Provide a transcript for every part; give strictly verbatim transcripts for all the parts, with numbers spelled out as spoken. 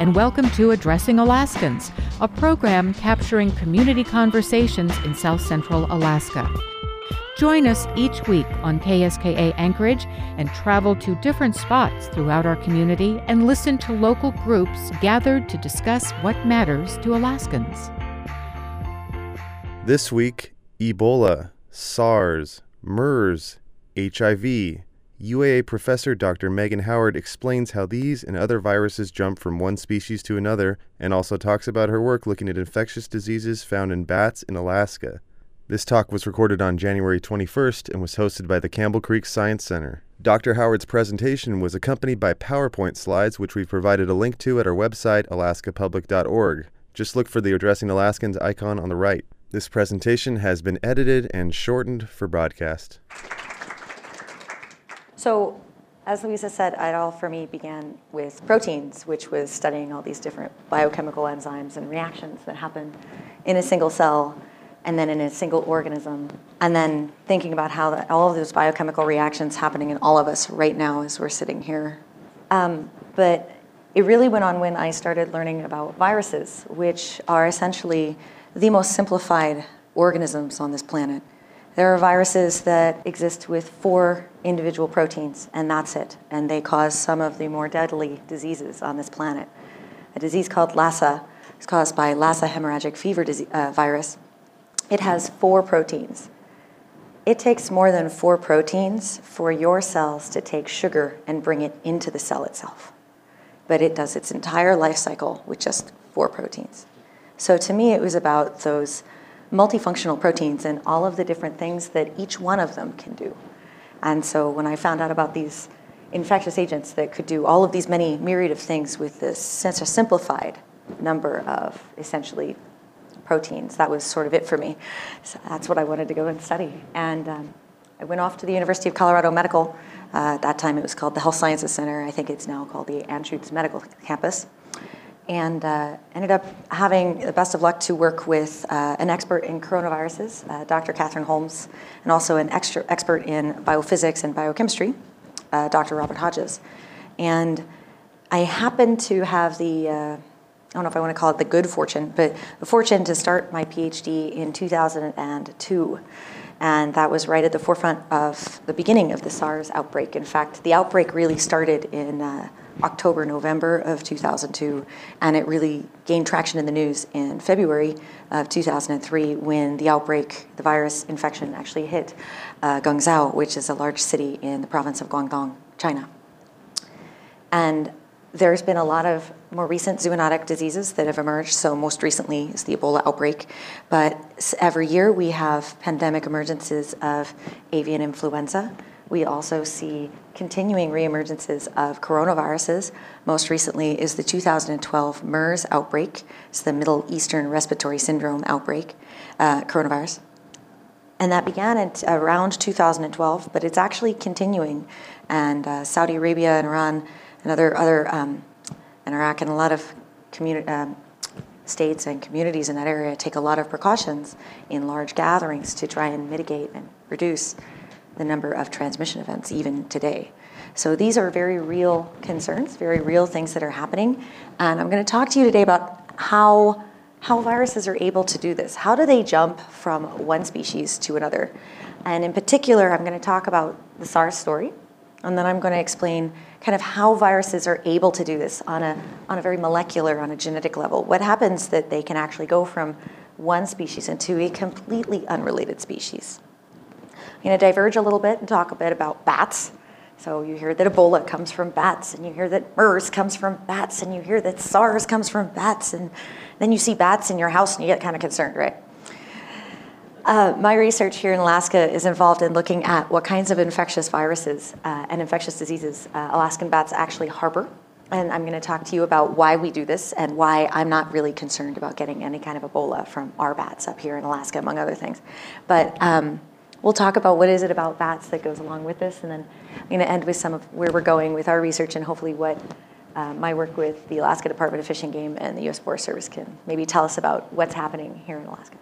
and welcome to Addressing Alaskans, a program capturing community conversations in South Central Alaska. Join us each week on K S K A Anchorage and travel to different spots throughout our community and listen to local groups gathered to discuss what matters to Alaskans. This week, Ebola, SARS, MERS, H I V. U A A professor Doctor Megan Howard explains how these and other viruses jump from one species to another, and also talks about her work looking at infectious diseases found in bats in Alaska. This talk was recorded on January twenty-first and was hosted by the Campbell Creek Science Center. Doctor Howard's presentation was accompanied by PowerPoint slides, which we've provided a link to at our website, alaska public dot org. Just look for the Addressing Alaskans icon on the right. This presentation has been edited and shortened for broadcast. So, as Louisa said, it all for me began with proteins, which was studying all these different biochemical enzymes and reactions that happen in a single cell and then in a single organism, and then thinking about how that, all of those biochemical reactions happening in all of us right now as we're sitting here. Um, but it really went on when I started learning about viruses, which are essentially the most simplified organisms on this planet. There are viruses that exist with four individual proteins, and that's it. And they cause some of the more deadly diseases on this planet. A disease called Lassa is caused by Lassa hemorrhagic fever disease, uh, virus. It has four proteins. It takes more than four proteins for your cells to take sugar and bring it into the cell itself. But it does its entire life cycle with just four proteins. So to me, it was about those multifunctional proteins and all of the different things that each one of them can do. And so when I found out about these infectious agents that could do all of these many myriad of things with this such a simplified number of essentially proteins, that was sort of it for me. So that's what I wanted to go and study. And um, I went off to the University of Colorado Medical. Uh, at that time it was called the Health Sciences Center. I think it's now called the Anschutz Medical Campus. And uh, ended up having the best of luck to work with uh, an expert in coronaviruses, uh, Doctor Catherine Holmes, and also an extra expert in biophysics and biochemistry, uh, Doctor Robert Hodges. And I happened to have the, uh, I don't know if I want to call it the good fortune, but the fortune to start my PhD in two thousand two. And that was right at the forefront of the beginning of the SARS outbreak. In fact, the outbreak really started in uh, October, November of two thousand two, and it really gained traction in the news in February of two thousand three when the outbreak, the virus infection actually hit uh, Guangzhou, which is a large city in the province of Guangdong, China. And there's been a lot of more recent zoonotic diseases that have emerged. So most recently is the Ebola outbreak. But every year we have pandemic emergences of avian influenza. We also see continuing reemergences of coronaviruses. Most recently is the two thousand twelve MERS outbreak. It's the Middle Eastern Respiratory Syndrome outbreak, uh, coronavirus. And that began at around two thousand twelve, but it's actually continuing. And uh, Saudi Arabia and Iran and other, other um, and Iraq and a lot of communi- um, states and communities in that area take a lot of precautions in large gatherings to try and mitigate and reduce the number of transmission events even today. So these are very real concerns, very real things that are happening. And I'm going to talk to you today about how, how viruses are able to do this. How do they jump from one species to another? And in particular, I'm going to talk about the SARS story. And then I'm going to explain kind of how viruses are able to do this on a, on a very molecular, on a genetic level. What happens that they can actually go from one species into a completely unrelated species. I'm going to diverge a little bit and talk a bit about bats. So you hear that Ebola comes from bats, and you hear that MERS comes from bats, and you hear that SARS comes from bats, and then you see bats in your house and you get kind of concerned, right? Uh, my research here in Alaska is involved in looking at what kinds of infectious viruses uh, and infectious diseases uh, Alaskan bats actually harbor. And I'm going to talk to you about why we do this and why I'm not really concerned about getting any kind of Ebola from our bats up here in Alaska, among other things. But um, we'll talk about what is it about bats that goes along with this, and then I'm going to end with some of where we're going with our research and hopefully what uh, my work with the Alaska Department of Fish and Game and the U S Forest Service can maybe tell us about what's happening here in Alaska.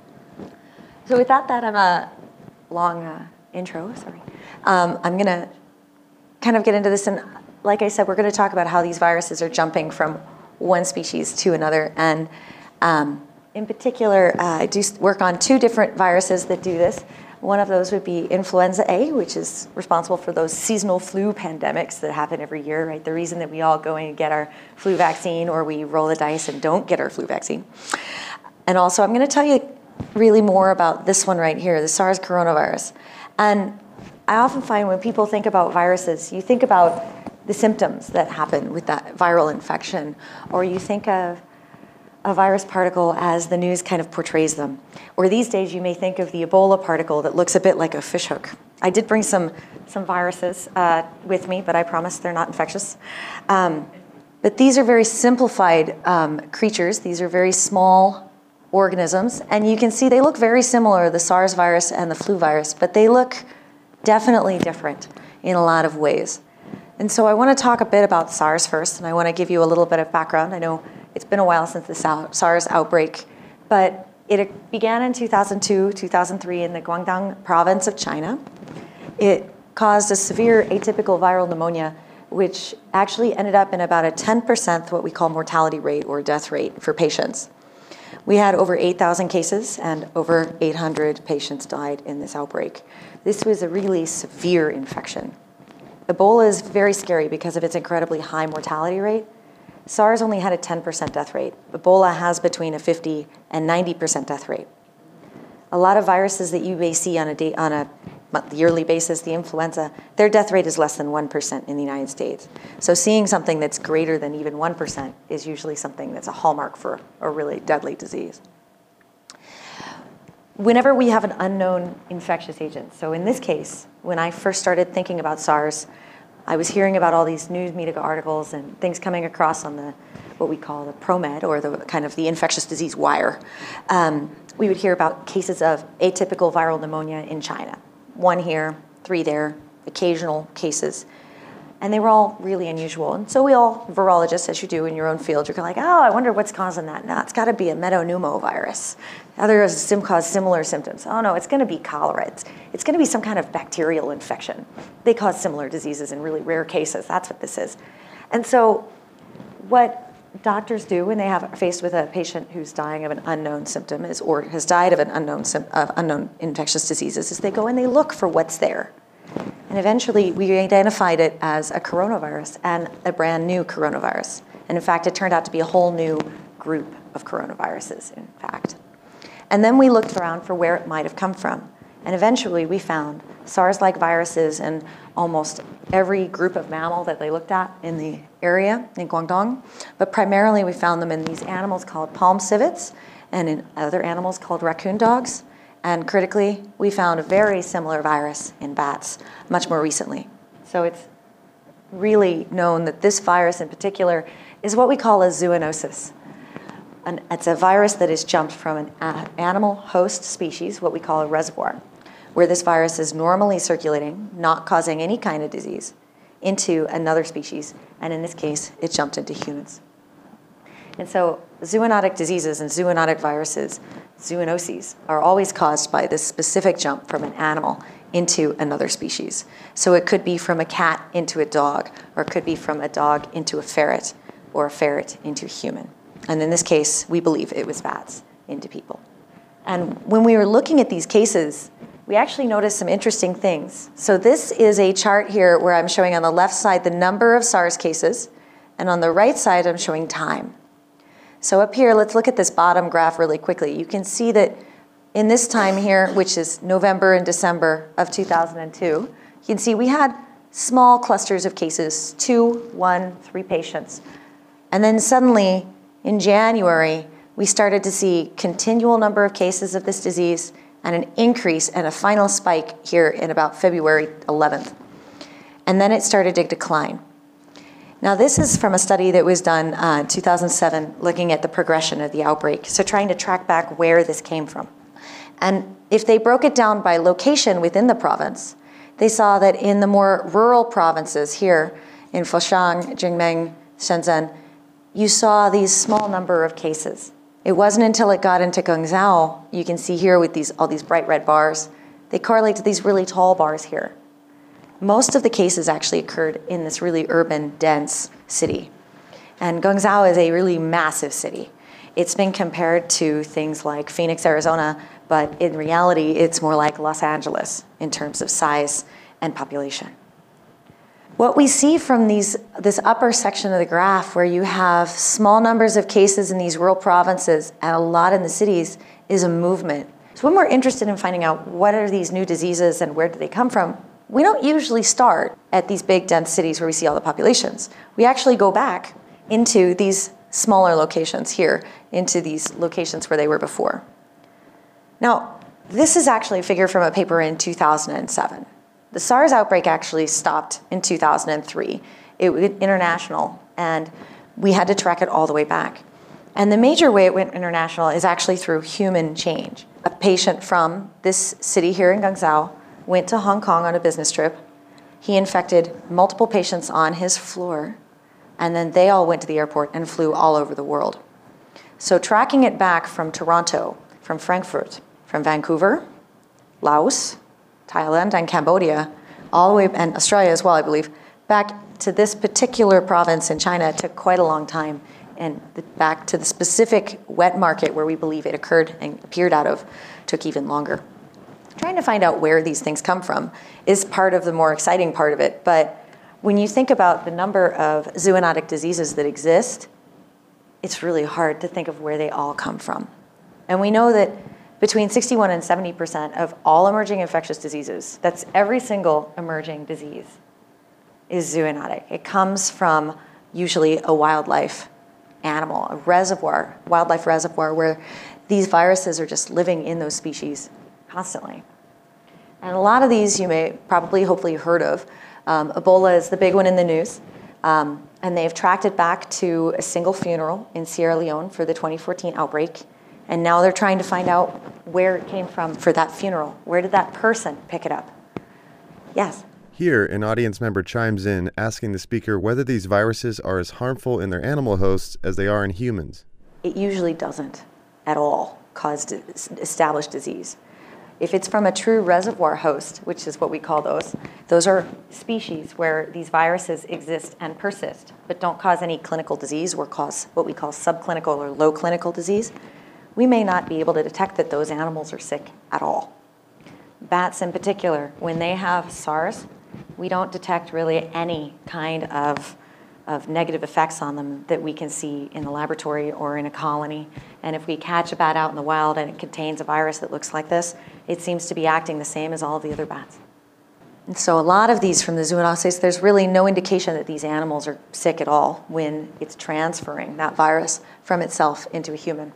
So without that, I'm a long uh, intro, sorry. Um, I'm going to kind of get into this, and like I said, we're going to talk about how these viruses are jumping from one species to another. And um, in particular, uh, I do work on two different viruses that do this. One of those would be influenza A, which is responsible for those seasonal flu pandemics that happen every year, right? The reason that we all go in and get our flu vaccine, or we roll the dice and don't get our flu vaccine. And also, I'm going to tell you really more about this one right here, the SARS coronavirus. And I often find when people think about viruses, you think about the symptoms that happen with that viral infection, or you think of a virus particle as the news kind of portrays them. Or these days you may think of the Ebola particle that looks a bit like a fishhook. I did bring some, some viruses uh, with me, but I promise they're not infectious. Um, but these are very simplified um, creatures. These are very small organisms, and you can see they look very similar, the SARS virus and the flu virus, but they look definitely different in a lot of ways. And so I want to talk a bit about SARS first, and I want to give you a little bit of background. I know it's been a while since the SARS outbreak, but it began in two thousand two, two thousand three in the Guangdong province of China. It caused a severe atypical viral pneumonia, which actually ended up in about a ten percent what we call mortality rate or death rate for patients. We had over eight thousand cases, and over eight hundred patients died in this outbreak. This was a really severe infection. Ebola is very scary because of its incredibly high mortality rate. SARS only had a ten percent death rate. Ebola has between a fifty and ninety percent death rate. A lot of viruses that you may see on a, day, on a yearly basis, the influenza, their death rate is less than one percent in the United States. So seeing something that's greater than even one percent is usually something that's a hallmark for a really deadly disease. Whenever we have an unknown infectious agent, so in this case, when I first started thinking about SARS, I was hearing about all these news media articles and things coming across on the what we call the ProMed, or the kind of the infectious disease wire. Um, we would hear about cases of atypical viral pneumonia in China. One here, three there, occasional cases. And they were all really unusual. And so we all, virologists, as you do in your own field, you're like, oh, I wonder what's causing that. No, it's got to be a metapneumovirus. Others sim cause similar symptoms. Oh, no, it's going to be cholera. It's, it's going to be some kind of bacterial infection. They cause similar diseases in really rare cases. That's what this is. And so what doctors do when they have faced with a patient who's dying of an unknown symptom is, or has died of an unknown, of unknown infectious diseases, is they go and they look for what's there. And eventually, we identified it as a coronavirus, and a brand new coronavirus. And in fact, it turned out to be a whole new group of coronaviruses, in fact. And then we looked around for where it might have come from. And eventually, we found SARS-like viruses in almost every group of mammal that they looked at in the area in Guangdong. But primarily, we found them in these animals called palm civets, and in other animals called raccoon dogs. And critically, we found a very similar virus in bats much more recently. So it's really known that this virus in particular is what we call a zoonosis. And it's a virus that is jumped from an animal host species, what we call a reservoir, where this virus is normally circulating, not causing any kind of disease, into another species. And in this case, it jumped into humans. And so zoonotic diseases and zoonotic viruses, zoonoses, are always caused by this specific jump from an animal into another species. So it could be from a cat into a dog, or it could be from a dog into a ferret, or a ferret into a human. And in this case, we believe it was bats into people. And when we were looking at these cases, we actually noticed some interesting things. So this is a chart here where I'm showing on the left side the number of SARS cases, and on the right side, I'm showing time. So up here, let's look at this bottom graph really quickly. You can see that in this time here, which is November and December of two thousand two, you can see we had small clusters of cases, two, one, three patients. And then suddenly, in January, we started to see continual number of cases of this disease and an increase and a final spike here in about February eleventh. And then it started to decline. Now, this is from a study that was done uh, in two thousand seven, looking at the progression of the outbreak, so trying to track back where this came from. And if they broke it down by location within the province, they saw that in the more rural provinces here, in Foshan, Jingmeng, Shenzhen, you saw these small number of cases. It wasn't until it got into Guangzhou, you can see here with these all these bright red bars, they correlate to these really tall bars here. Most of the cases actually occurred in this really urban, dense city. And Guangzhou is a really massive city. It's been compared to things like Phoenix, Arizona, but in reality, it's more like Los Angeles in terms of size and population. What we see from these, this upper section of the graph, where you have small numbers of cases in these rural provinces and a lot in the cities, is a movement. So when we're interested in finding out what are these new diseases and where do they come from, we don't usually start at these big dense cities where we see all the populations. We actually go back into these smaller locations here, into these locations where they were before. Now, this is actually a figure from a paper in two thousand seven. The SARS outbreak actually stopped in two thousand three. It was international, and we had to track it all the way back. And the major way it went international is actually through human change. A patient from this city here in Guangzhou went to Hong Kong on a business trip. He infected multiple patients on his floor, and then they all went to the airport and flew all over the world. So tracking it back from Toronto, from Frankfurt, from Vancouver, Laos, Thailand, and Cambodia, all the way, and Australia as well, I believe, back to this particular province in China, it took quite a long time. And the, back to the specific wet market where we believe it occurred and appeared out of took even longer. Trying to find out where these things come from is part of the more exciting part of it. But when you think about the number of zoonotic diseases that exist, it's really hard to think of where they all come from. And we know that between sixty-one and seventy percent of all emerging infectious diseases, that's every single emerging disease, is zoonotic. It comes from usually a wildlife animal, a reservoir, wildlife reservoir, where these viruses are just living in those species constantly. And a lot of these you may probably, hopefully heard of. Um, Ebola is the big one in the news. Um, and they've tracked it back to a single funeral in Sierra Leone for the twenty fourteen outbreak. And now they're trying to find out where it came from for that funeral. Where did that person pick it up? Yes? Here, an audience member chimes in, asking the speaker whether these viruses are as harmful in their animal hosts as they are in humans. It usually doesn't at all cause established disease. If it's from a true reservoir host, which is what we call those, those are species where these viruses exist and persist, but don't cause any clinical disease or cause what we call subclinical or low clinical disease. We may not be able to detect that those animals are sick at all. Bats in particular, when they have SARS, we don't detect really any kind of, of negative effects on them that we can see in the laboratory or in a colony. And if we catch a bat out in the wild and it contains a virus that looks like this, it seems to be acting the same as all of the other bats. And so a lot of these from the zoonoses, there's really no indication that these animals are sick at all when it's transferring that virus from itself into a human.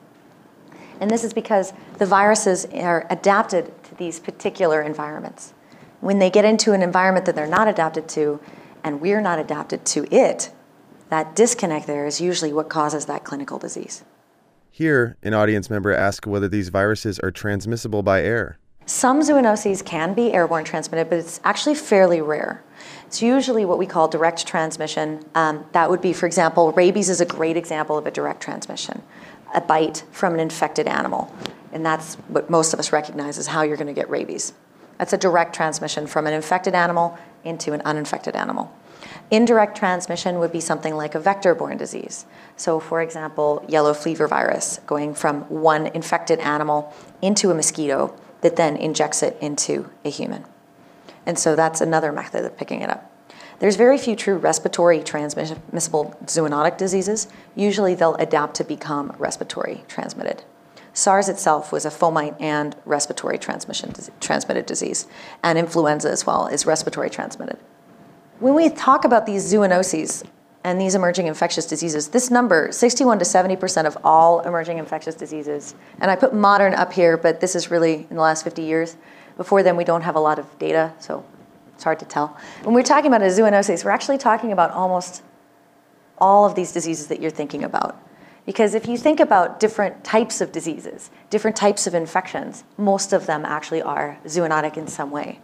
And this is because the viruses are adapted to these particular environments. When they get into an environment that they're not adapted to, and we're not adapted to it, that disconnect there is usually what causes that clinical disease. Here, an audience member asks whether these viruses are transmissible by air. Some zoonoses can be airborne transmitted, but it's actually fairly rare. It's usually what we call direct transmission. Um, that would be, for example, rabies is a great example of a direct transmission. A bite from an infected animal. And that's what most of us recognize as how you're going to get rabies. That's a direct transmission from an infected animal into an uninfected animal. Indirect transmission would be something like a vector-borne disease. So for example, yellow fever virus going from one infected animal into a mosquito that then injects it into a human. And so that's another method of picking it up. There's very few true respiratory transmissible zoonotic diseases. Usually they'll adapt to become respiratory transmitted. SARS itself was a fomite and respiratory transmission transmitted disease, and influenza as well is respiratory transmitted. When we talk about these zoonoses and these emerging infectious diseases, this number, sixty-one to seventy percent of all emerging infectious diseases, and I put modern up here, but this is really in the last fifty years. Before then, we don't have a lot of data, so it's hard to tell. When we're talking about a zoonoses, we're actually talking about almost all of these diseases that you're thinking about. Because if you think about different types of diseases, different types of infections, most of them actually are zoonotic in some way.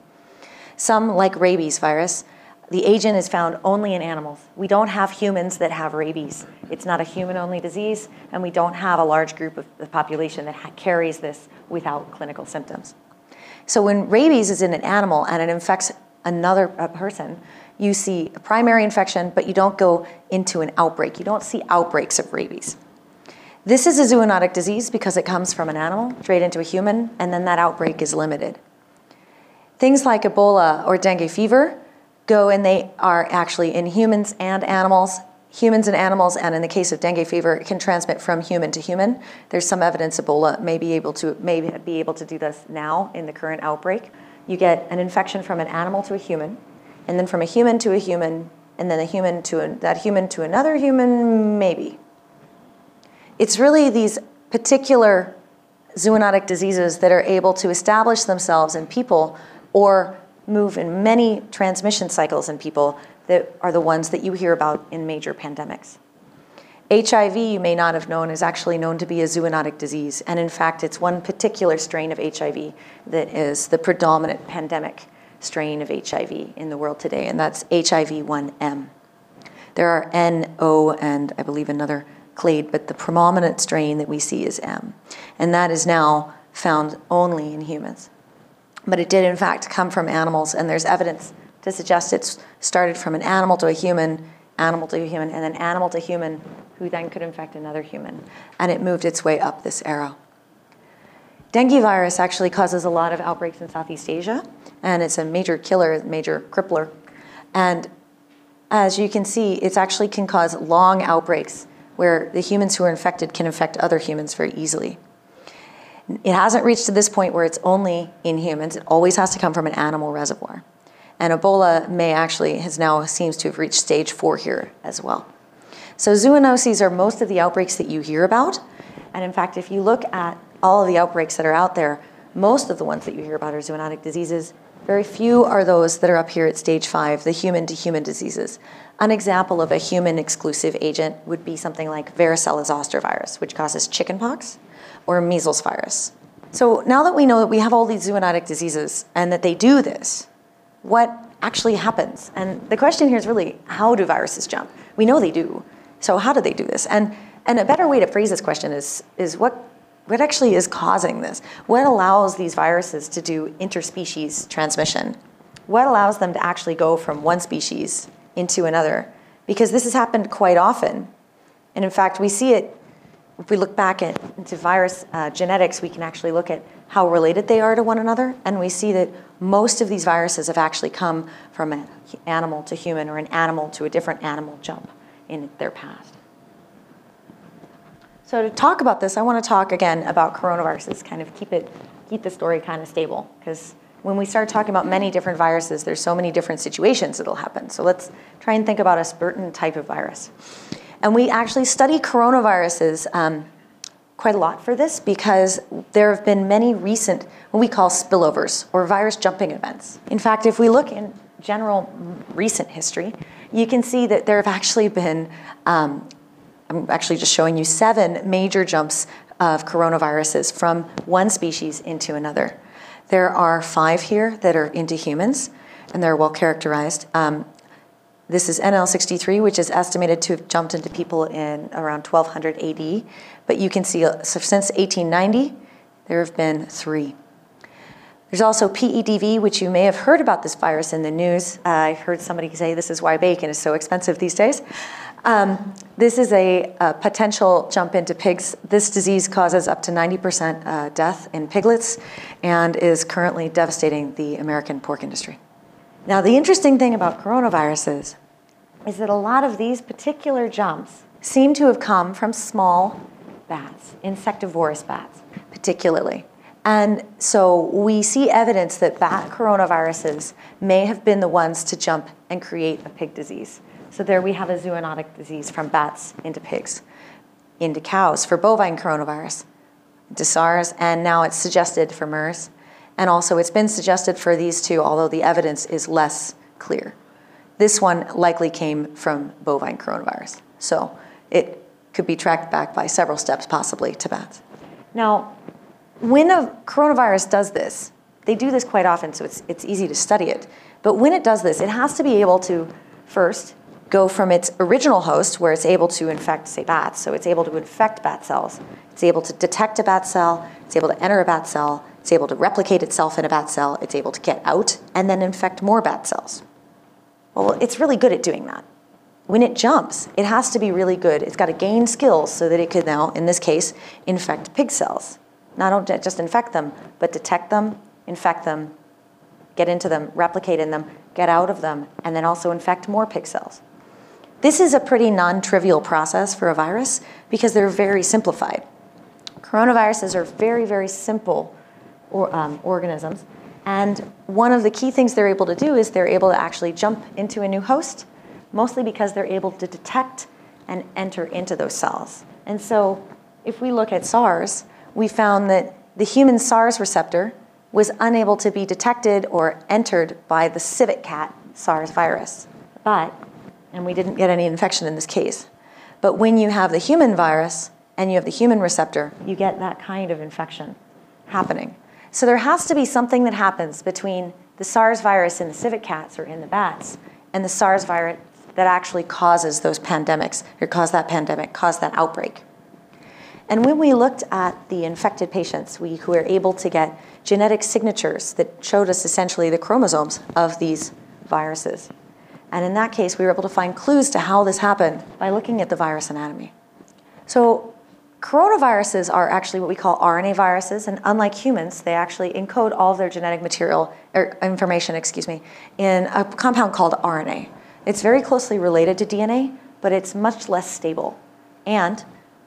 Some, like rabies virus, the agent is found only in animals. We don't have humans that have rabies. It's not a human-only disease, and we don't have a large group of the population that ha- carries this without clinical symptoms. So when rabies is in an animal and it infects another a person, you see a primary infection, but you don't go into an outbreak. You don't see outbreaks of rabies. This is a zoonotic disease because it comes from an animal straight into a human, and then that outbreak is limited. Things like Ebola or dengue fever go and they are actually in humans and animals, humans and animals, and in the case of dengue fever, it can transmit from human to human. There's some evidence Ebola may be able to, may be able to do this now in the current outbreak. You get an infection from an animal to a human, and then from a human to a human, and then a human to a, that human to another human, maybe. It's really these particular zoonotic diseases that are able to establish themselves in people or move in many transmission cycles in people that are the ones that you hear about in major pandemics. H I V, you may not have known, is actually known to be a zoonotic disease. And in fact, it's one particular strain of H I V that is the predominant pandemic strain of H I V in the world today, and that's H I V one M. There are N, O, and I believe another clade, but the predominant strain that we see is M. And that is now found only in humans. But it did in fact come from animals, and there's evidence to suggest it's started from an animal to a human, animal to a human, and then animal to human, who then could infect another human. And it moved its way up this arrow. Dengue virus actually causes a lot of outbreaks in Southeast Asia, and it's a major killer, major crippler. And as you can see, it actually can cause long outbreaks where the humans who are infected can infect other humans very easily. It hasn't reached to this point where it's only in humans. It always has to come from an animal reservoir. And Ebola may actually, has now seems to have reached stage four here as well. So zoonoses are most of the outbreaks that you hear about. And in fact, if you look at all of the outbreaks that are out there, most of the ones that you hear about are zoonotic diseases. Very few are those that are up here at stage five, the human-to-human diseases. An example of a human-exclusive agent would be something like varicella zoster virus, which causes chickenpox, or measles virus. So now that we know that we have all these zoonotic diseases and that they do this, what actually happens? And the question here is really, how do viruses jump? We know they do. So how do they do this? And, and a better way to phrase this question is, is what, what actually is causing this? What allows these viruses to do interspecies transmission? What allows them to actually go from one species into another? Because this has happened quite often. And in fact, we see it, if we look back at, into virus uh, genetics, we can actually look at how related they are to one another. And we see that most of these viruses have actually come from an animal to human or an animal to a different animal jump in their past. So to talk about this, I want to talk again about coronaviruses, kind of keep it, keep the story kind of stable. Because when we start talking about many different viruses, there's so many different situations that'll happen. So let's try and think about a certain type of virus. And we actually study coronaviruses um, quite a lot for this because there have been many recent, what we call spillovers or virus jumping events. In fact, if we look in general recent history, you can see that there have actually been, um, I'm actually just showing you seven major jumps of coronaviruses from one species into another. There are five here that are into humans, and they're well characterized. Um, This is N L sixty-three, which is estimated to have jumped into people in around twelve hundred A D. But you can see uh, so since eighteen ninety, there have been three. There's also P E D V, which you may have heard about this virus in the news. Uh, I heard somebody say this is why bacon is so expensive these days. Um, this is a, a potential jump into pigs. This disease causes up to ninety percent uh, death in piglets and is currently devastating the American pork industry. Now, the interesting thing about coronaviruses is that a lot of these particular jumps seem to have come from small bats, insectivorous bats particularly. And so we see evidence that bat coronaviruses may have been the ones to jump and create a pig disease. So there we have a zoonotic disease from bats into pigs, into cows for bovine coronavirus, into SARS, and now it's suggested for MERS. And also it's been suggested for these two, although the evidence is less clear. This one likely came from bovine coronavirus. So it could be tracked back by several steps, possibly, to bats. Now, when a coronavirus does this, they do this quite often, so it's, it's easy to study it. But when it does this, it has to be able to first go from its original host, where it's able to infect, say, bats. So it's able to infect bat cells. It's able to detect a bat cell. It's able to enter a bat cell. It's able to replicate itself in a bat cell. It's able to get out and then infect more bat cells. Well, it's really good at doing that. When it jumps, it has to be really good. It's got to gain skills so that it could now, in this case, infect pig cells. Not just infect them, but detect them, infect them, get into them, replicate in them, get out of them, and then also infect more pig cells. This is a pretty non-trivial process for a virus because they're very simplified. Coronaviruses are very, very simple or, um, organisms. And one of the key things they're able to do is they're able to actually jump into a new host, mostly because they're able to detect and enter into those cells. And so if we look at SARS, we found that the human SARS receptor was unable to be detected or entered by the civet cat SARS virus. But, and we didn't get any infection in this case, but when you have the human virus and you have the human receptor, you get that kind of infection happening. So there has to be something that happens between the SARS virus in the civet cats or in the bats and the SARS virus that actually causes those pandemics, or cause that pandemic, cause that outbreak. And when we looked at the infected patients, we who were able to get genetic signatures that showed us essentially the chromosomes of these viruses. And in that case, we were able to find clues to how this happened by looking at the virus anatomy. So coronaviruses are actually what we call R N A viruses, and unlike humans, they actually encode all of their genetic material, or information, excuse me, in a compound called R N A. It's very closely related to D N A, but it's much less stable. And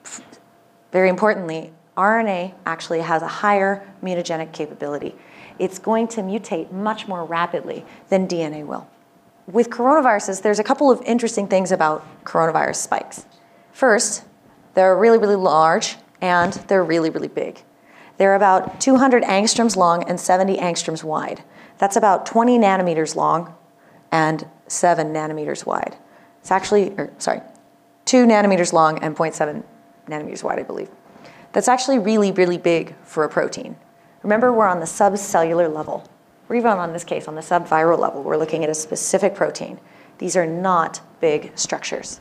very importantly, R N A actually has a higher mutagenic capability. It's going to mutate much more rapidly than D N A will. With coronaviruses, there's a couple of interesting things about coronavirus spikes. First, they're really, really large, and they're really, really big. They're about two hundred angstroms long and seventy angstroms wide. That's about twenty nanometers long and seven nanometers wide. It's actually, or, sorry, two nanometers long and zero point seven nanometers wide, I believe. That's actually really, really big for a protein. Remember, we're on the subcellular level. We're even on this case, on the subviral level. We're looking at a specific protein. These are not big structures.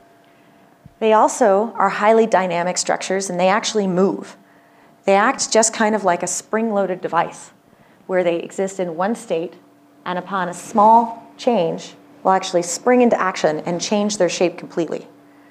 They also are highly dynamic structures, and they actually move. They act just kind of like a spring-loaded device, where they exist in one state, and upon a small change, will actually spring into action and change their shape completely.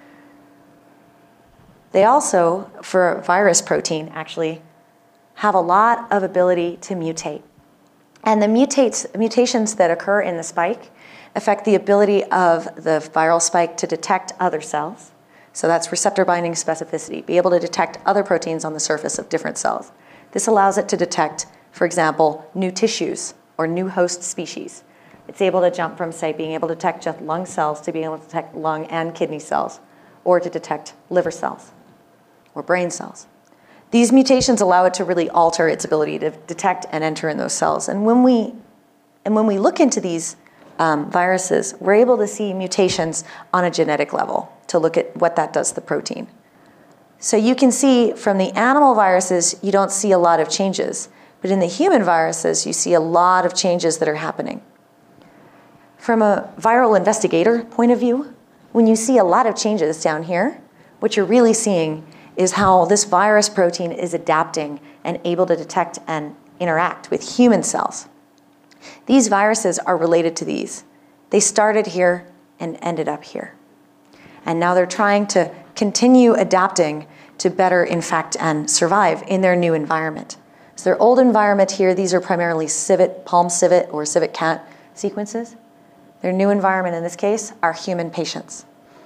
They also, for a virus protein, actually have a lot of ability to mutate. And the mutates, mutations that occur in the spike affect the ability of the viral spike to detect other cells. So that's receptor binding specificity, be able to detect other proteins on the surface of different cells. This allows it to detect, for example, new tissues or new host species. It's able to jump from, say, being able to detect just lung cells to being able to detect lung and kidney cells, or to detect liver cells or brain cells. These mutations allow it to really alter its ability to detect and enter in those cells. And when we, and when we look into these um, viruses, we're able to see mutations on a genetic level to look at what that does to the protein. So you can see from the animal viruses, you don't see a lot of changes. But in the human viruses, you see a lot of changes that are happening. From a viral investigator point of view, when you see a lot of changes down here, what you're really seeing is how this virus protein is adapting and able to detect and interact with human cells. These viruses are related to these. They started here and ended up here. And now they're trying to continue adapting to better infect and survive in their new environment. So their old environment here, these are primarily civet, palm civet or civet cat sequences. Their new environment in this case are human patients.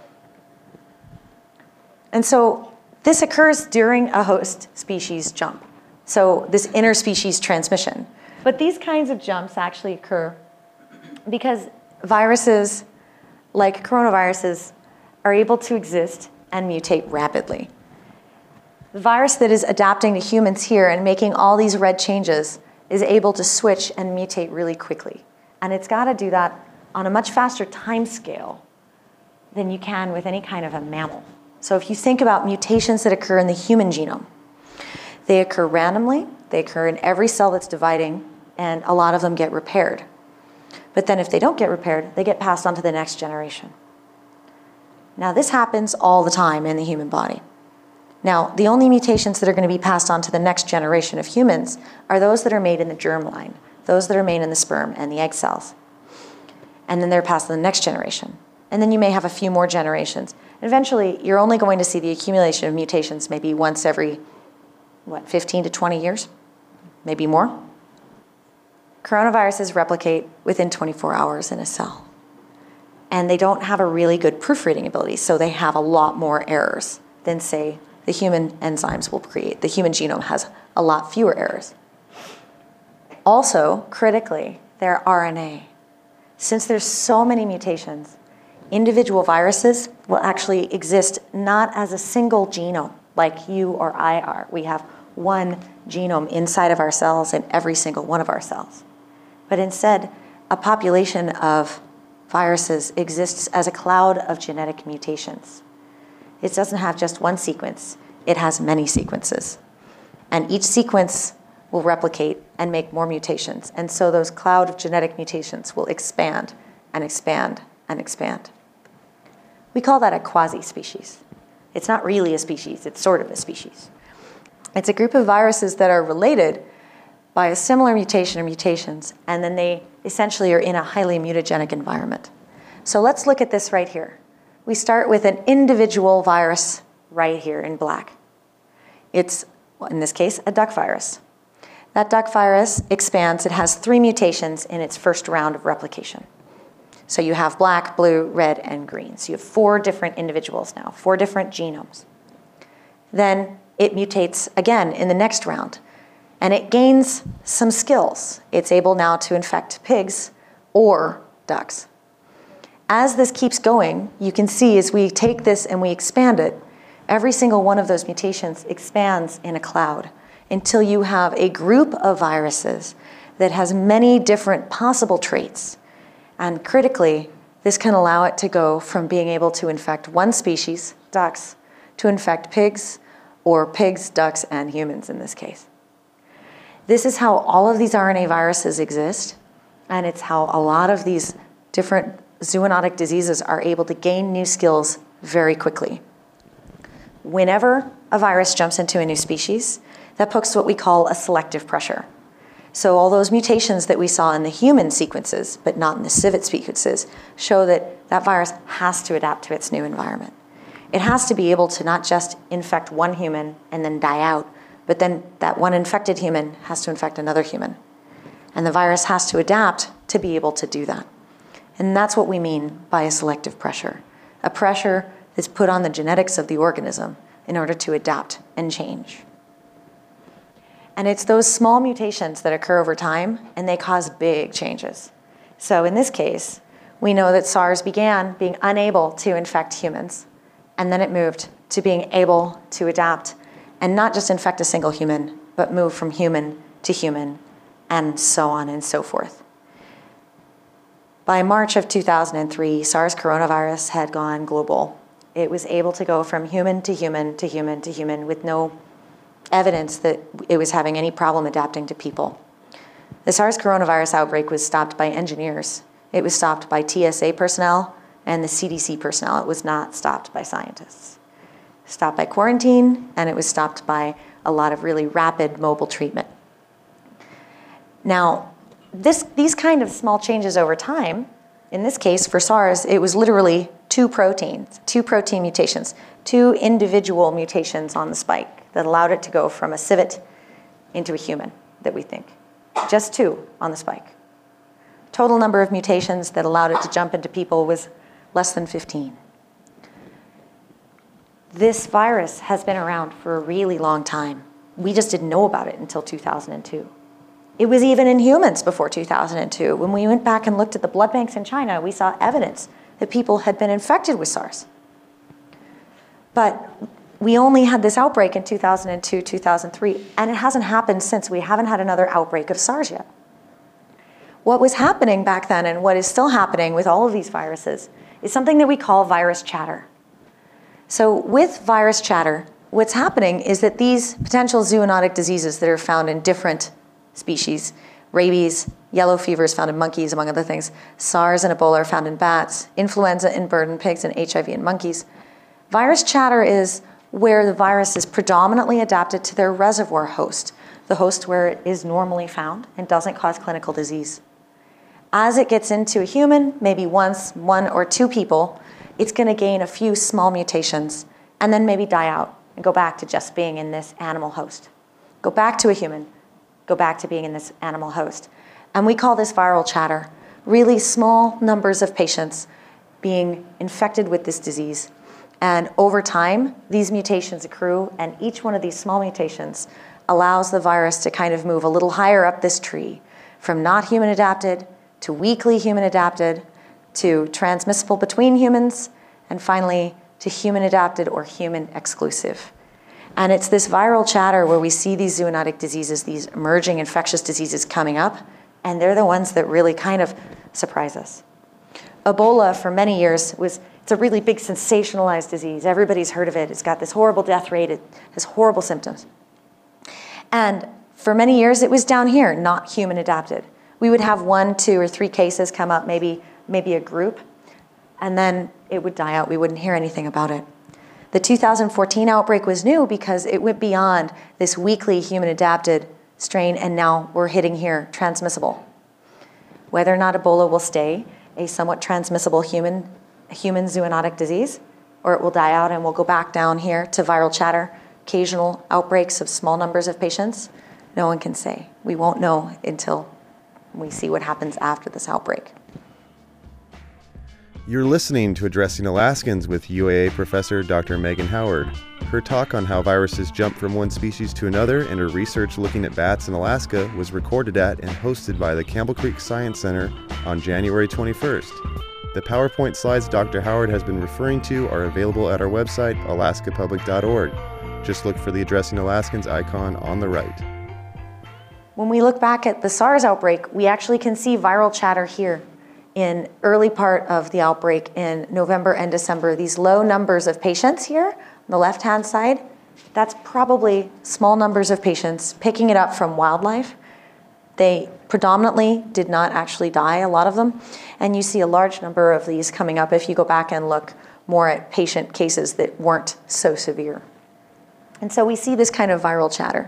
And so this occurs during a host species jump. So this interspecies transmission. But these kinds of jumps actually occur because viruses, like coronaviruses, are able to exist and mutate rapidly. The virus that is adapting to humans here and making all these red changes is able to switch and mutate really quickly. And it's got to do that on a much faster time scale than you can with any kind of a mammal. So if you think about mutations that occur in the human genome, they occur randomly, they occur in every cell that's dividing, and a lot of them get repaired. But then if they don't get repaired, they get passed on to the next generation. Now this happens all the time in the human body. Now, the only mutations that are going to be passed on to the next generation of humans are those that are made in the germline, those that are made in the sperm and the egg cells. and then they're passed to the next generation. And then you may have a few more generations. And eventually, you're only going to see the accumulation of mutations maybe once every, what, fifteen to twenty years? Maybe more. Coronaviruses replicate within twenty-four hours in a cell. And they don't have a really good proofreading ability, so they have a lot more errors than, say, the human enzymes will create. The human genome has a lot fewer errors. Also, critically, their R N A. Since there's so many mutations, individual viruses will actually exist not as a single genome like you or I are. We have one genome inside of our cells in every single one of our cells. But instead, a population of viruses exists as a cloud of genetic mutations. It doesn't have just one sequence, it has many sequences. And each sequence will replicate and make more mutations. And so those cloud of genetic mutations will expand and expand and expand. We call that a quasi-species. It's not really a species, it's sort of a species. It's a group of viruses that are related by a similar mutation or mutations, and then they essentially are in a highly mutagenic environment. So let's look at this right here. We start with an individual virus right here in black. It's, well, in this case, a duck virus. That duck virus expands. It has three mutations in its first round of replication. So you have black, blue, red, and green. So you have four different individuals now, four different genomes. Then it mutates again in the next round, and it gains some skills. It's able now to infect pigs or ducks. As this keeps going, you can see as we take this and we expand it, every single one of those mutations expands in a cloud until you have a group of viruses that has many different possible traits. And critically, this can allow it to go from being able to infect one species, ducks, to infect pigs, or pigs, ducks, and humans in this case. This is how all of these R N A viruses exist, and it's how a lot of these different zoonotic diseases are able to gain new skills very quickly. Whenever a virus jumps into a new species, that puts what we call a selective pressure. So all those mutations that we saw in the human sequences, but not in the civet sequences, show that that virus has to adapt to its new environment. It has to be able to not just infect one human and then die out, but then that one infected human has to infect another human. And the virus has to adapt to be able to do that. And that's what we mean by a selective pressure. A pressure that's put on the genetics of the organism in order to adapt and change. And it's those small mutations that occur over time, and they cause big changes. So in this case, we know that SARS began being unable to infect humans, and then it moved to being able to adapt and not just infect a single human, but move from human to human, and so on and so forth. By March of two thousand three, SARS coronavirus had gone global. It was able to go from human to human to human to human with no evidence that it was having any problem adapting to people. The SARS coronavirus outbreak was stopped by engineers. It was stopped by T S A personnel and the C D C personnel. It was not stopped by scientists. Stopped by quarantine, and it was stopped by a lot of really rapid mobile treatment. Now, this, these kind of small changes over time, in this case for SARS, it was literally two proteins, two protein mutations, two individual mutations on the spike that allowed it to go from a civet into a human that we think. Just two on the spike. Total number of mutations that allowed it to jump into people was less than fifteen. This virus has been around for a really long time. We just didn't know about it until two thousand two. It was even in humans before two thousand two. When we went back and looked at the blood banks in China, we saw evidence that people had been infected with SARS. But we only had this outbreak in two thousand two, two thousand three, and it hasn't happened since. We haven't had another outbreak of SARS yet. What was happening back then, and what is still happening with all of these viruses, is something that we call virus chatter. So with virus chatter, what's happening is that these potential zoonotic diseases that are found in different species, rabies, yellow fever is found in monkeys, among other things, SARS and Ebola are found in bats, influenza in bird and pigs, and H I V in monkeys. Virus chatter is where the virus is predominantly adapted to their reservoir host, the host where it is normally found and doesn't cause clinical disease. As it gets into a human, maybe once, one or two people, it's going to gain a few small mutations and then maybe die out and go back to just being in this animal host. Go back to a human, go back to being in this animal host. And we call this viral chatter. Really small numbers of patients being infected with this disease. And over time, these mutations accrue, and each one of these small mutations allows the virus to kind of move a little higher up this tree, from not human adapted to weakly human adapted to transmissible between humans, and finally to human adapted or human exclusive. And it's this viral chatter where we see these zoonotic diseases, these emerging infectious diseases coming up, and they're the ones that really kind of surprise us. Ebola for many years was, it's a really big sensationalized disease. Everybody's heard of it. It's got this horrible death rate. It has horrible symptoms. And for many years, it was down here, not human adapted. We would have one, two, or three cases come up, maybe, maybe a group, and then it would die out. We wouldn't hear anything about it. The two thousand fourteen outbreak was new because it went beyond this weakly human adapted strain, and now we're hitting here transmissible. Whether or not Ebola will stay a somewhat transmissible human, human zoonotic disease, or it will die out and we'll go back down here to viral chatter, occasional outbreaks of small numbers of patients, no one can say. We won't know until we see what happens after this outbreak. You're listening to Addressing Alaskans with U A A professor Doctor Megan Howard. Her talk on how viruses jump from one species to another and her research looking at bats in Alaska was recorded at and hosted by the Campbell Creek Science Center on January twenty-first. The PowerPoint slides Doctor Howard has been referring to are available at our website, alaska public dot org. Just look for the Addressing Alaskans icon on the right. When we look back at the SARS outbreak, we actually can see viral chatter here in early part of the outbreak in November and December. These low numbers of patients here on the left-hand side, that's probably small numbers of patients picking it up from wildlife. They predominantly did not actually die, a lot of them, and you see a large number of these coming up if you go back and look more at patient cases that weren't so severe. And so we see this kind of viral chatter.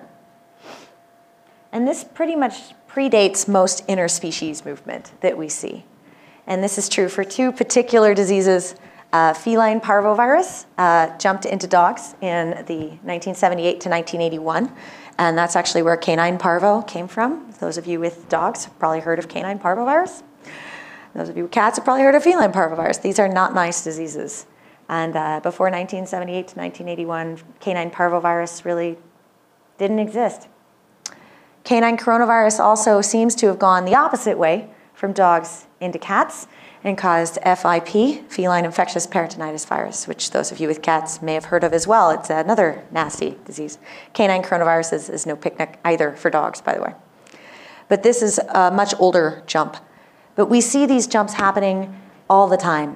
And this pretty much predates most interspecies movement that we see. And this is true for two particular diseases. Uh, feline parvovirus uh, jumped into dogs in the nineteen seventy-eight to nineteen eighty-one. And that's actually where canine parvo came from. Those of you with dogs have probably heard of canine parvovirus. Those of you with cats have probably heard of feline parvovirus. These are not nice diseases. And uh, before nineteen seventy-eight to nineteen eighty-one, canine parvovirus really didn't exist. Canine coronavirus also seems to have gone the opposite way from dogs into cats and caused F I P, feline infectious peritonitis virus, which those of you with cats may have heard of as well. It's another nasty disease. Canine coronavirus is, is no picnic either for dogs, by the way. But this is a much older jump. But we see these jumps happening all the time.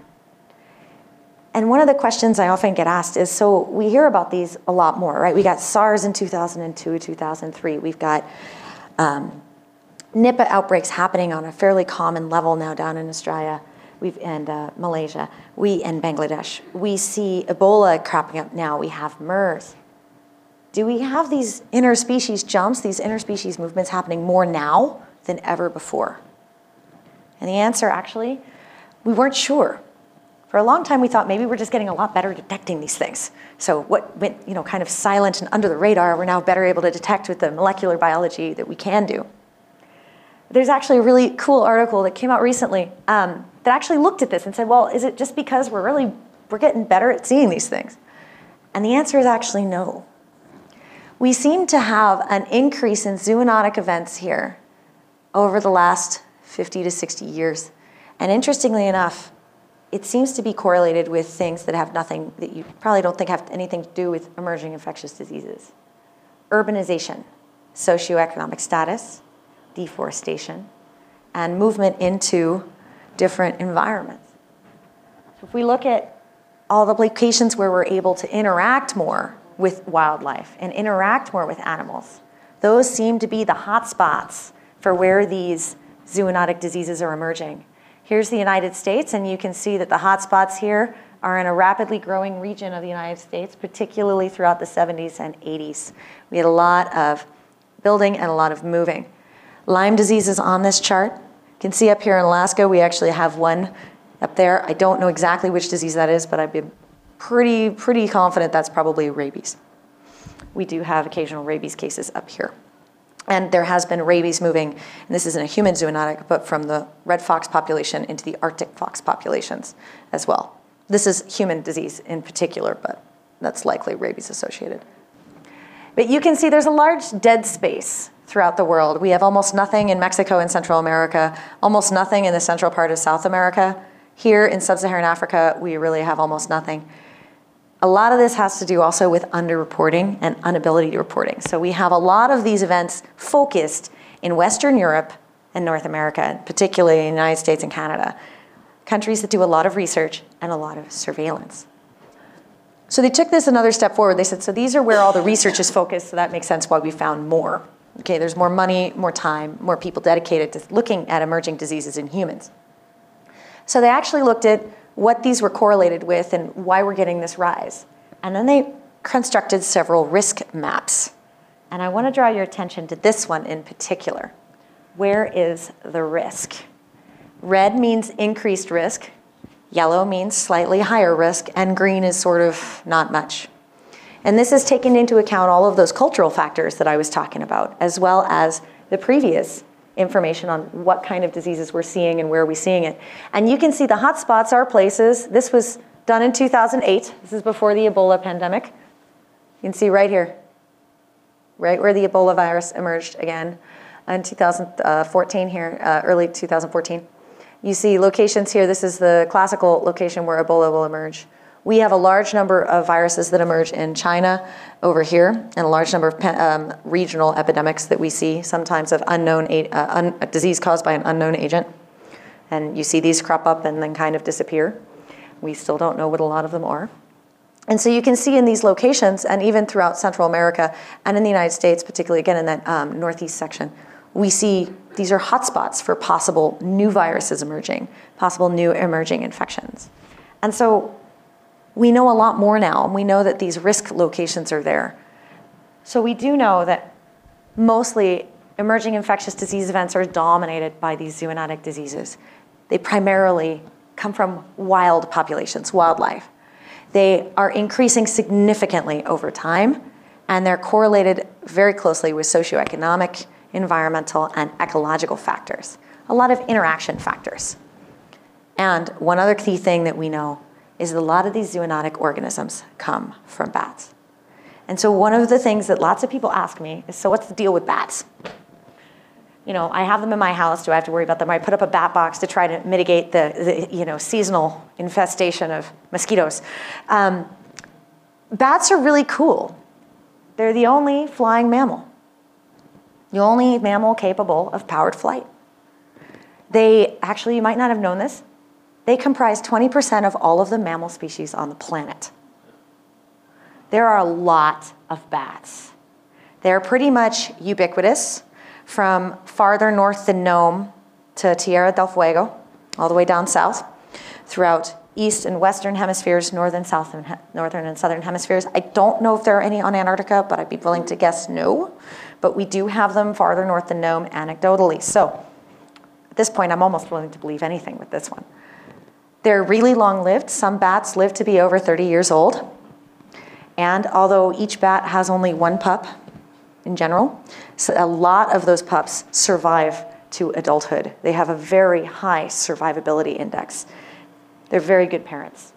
And one of the questions I often get asked is, so we hear about these a lot more, right? We got SARS in two thousand two, two thousand three. We've got um, Nipah outbreaks happening on a fairly common level now down in Australia we've, and uh, Malaysia, we and Bangladesh. We see Ebola cropping up now. We have MERS. Do we have these interspecies jumps, these interspecies movements happening more now than ever before? And the answer, actually, we weren't sure. For a long time, we thought maybe we're just getting a lot better at detecting these things. So what went, you know, kind of silent and under the radar, we're now better able to detect with the molecular biology that we can do. There's actually a really cool article that came out recently um, that actually looked at this and said, well, is it just because we're really, we're getting better at seeing these things? And the answer is actually no. We seem to have an increase in zoonotic events here over the last fifty to sixty years. And interestingly enough, it seems to be correlated with things that have nothing, that you probably don't think have anything to do with emerging infectious diseases. Urbanization, socioeconomic status, deforestation, and movement into different environments. So if we look at all the locations where we're able to interact more with wildlife and interact more with animals, those seem to be the hot spots for where these zoonotic diseases are emerging. Here's the United States, and you can see that the hot spots here are in a rapidly growing region of the United States, particularly throughout the seventies and eighties. We had a lot of building and a lot of moving. Lyme disease is on this chart. can see up here in Alaska, we actually have one up there. I don't know exactly which disease that is, but I'd be pretty, pretty confident that's probably rabies. We do have occasional rabies cases up here. And there has been rabies moving, and this isn't a human zoonotic, but from the red fox population into the Arctic fox populations as well. This is human disease in particular, but that's likely rabies associated. But you can see there's a large dead space throughout the world. We have almost nothing in Mexico and Central America, almost nothing in the central part of South America. Here in sub-Saharan Africa, we really have almost nothing. A lot of this has to do also with underreporting and inability to reporting. So we have a lot of these events focused in Western Europe and North America, particularly in the United States and Canada, countries that do a lot of research and a lot of surveillance. So they took this another step forward. They said, so these are where all the research is focused, so that makes sense why we found more. Okay, there's more money, more time, more people dedicated to looking at emerging diseases in humans. So they actually looked at what these were correlated with and why we're getting this rise. And then they constructed several risk maps. And I want to draw your attention to this one in particular. Where is the risk? Red means increased risk, yellow means slightly higher risk, and green is sort of not much. And this is taking into account all of those cultural factors that I was talking about, as well as the previous information on what kind of diseases we're seeing and where we're seeing it. And you can see the hot spots are places. This was done in two thousand eight. This is before the Ebola pandemic. You can see right here, right where the Ebola virus emerged again in two thousand fourteen here, uh, early two thousand fourteen. You see locations here. This is the classical location where Ebola will emerge. We have a large number of viruses that emerge in China over here, and a large number of um, regional epidemics that we see, sometimes of unknown uh, un a disease caused by an unknown agent. And you see these crop up and then kind of disappear. We still don't know what a lot of them are. And so you can see in these locations, and even throughout Central America and in the United States, particularly again in that um, northeast section, we see these are hotspots for possible new viruses emerging, possible new emerging infections. And so we know a lot more now, and we know that these risk locations are there. So we do know that mostly emerging infectious disease events are dominated by these zoonotic diseases. They primarily come from wild populations, wildlife. They are increasing significantly over time, and they're correlated very closely with socioeconomic, environmental, and ecological factors. A lot of interaction factors. And one other key thing that we know is that a lot of these zoonotic organisms come from bats. And so one of the things that lots of people ask me is, so what's the deal with bats? You know, I have them in my house. Do I have to worry about them? I put up a bat box to try to mitigate the, the you know, seasonal infestation of mosquitoes. Um, bats are really cool. They're the only flying mammal. The only mammal capable of powered flight. They, actually, you might not have known this, they comprise twenty percent of all of the mammal species on the planet. There are a lot of bats. They're pretty much ubiquitous from farther north than Nome to Tierra del Fuego, all the way down south, throughout east and western hemispheres, northern, south, and northern and southern hemispheres. I don't know if there are any on Antarctica, but I'd be willing to guess no. But we do have them farther north than Nome anecdotally. So at this point, I'm almost willing to believe anything with this one. They're really long-lived. Some bats live to be over thirty years old. And although each bat has only one pup in general, so a lot of those pups survive to adulthood. They have a very high survivability index. They're very good parents.